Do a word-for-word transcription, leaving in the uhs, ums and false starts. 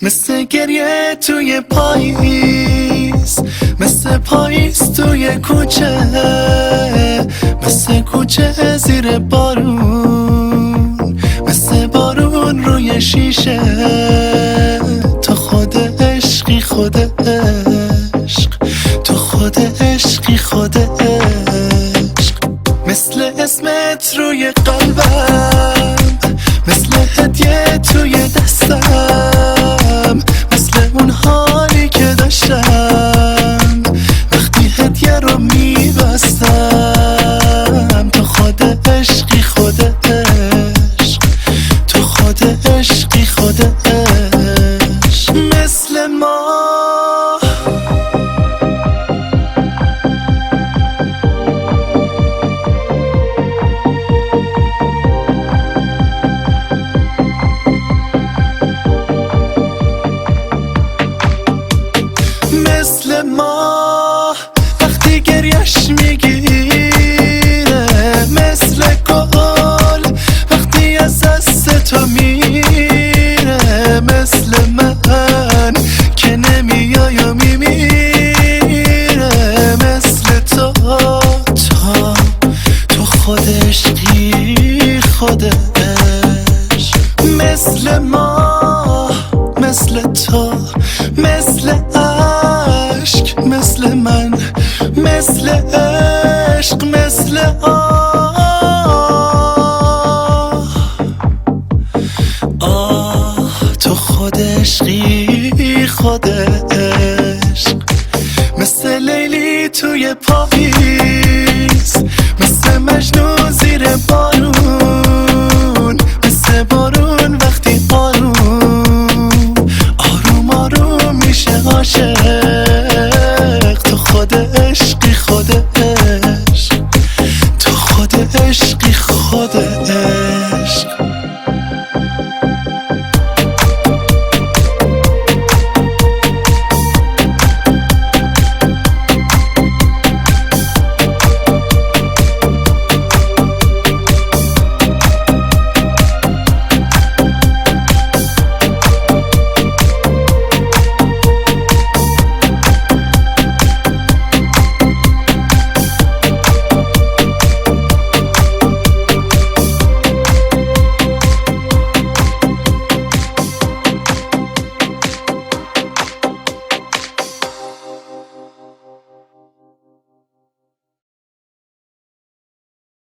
مثل گریه توی پاییز، مثل پاییز توی کوچه، مثل کوچه زیر بارون، مثل بارون روی شیشه. تو خود عشقی خود عشق، تو خود عشقی خود عشق. مثل اسمت روی قلبم، مثل هدیه توی دستم، مثل اون حالی که داشتم وقتی هدیه رو میبستم. تو خود عشقی خود عشق، تو خود عشقی خود عشق. مثل ما مثل ما وقتی گریش میگیره، مثل گل وقتی از دست تو میره، مثل من که نمیای و میمیره. مثل تو تو تو خود عشقی خود عشق. مثل ما مثل تو مثل عشق، مثل من مثل عشق، مثل آه آه. تو خود عشقی خود عشق. مثل لیلی توی پاییز، مثل مجنون زیر بار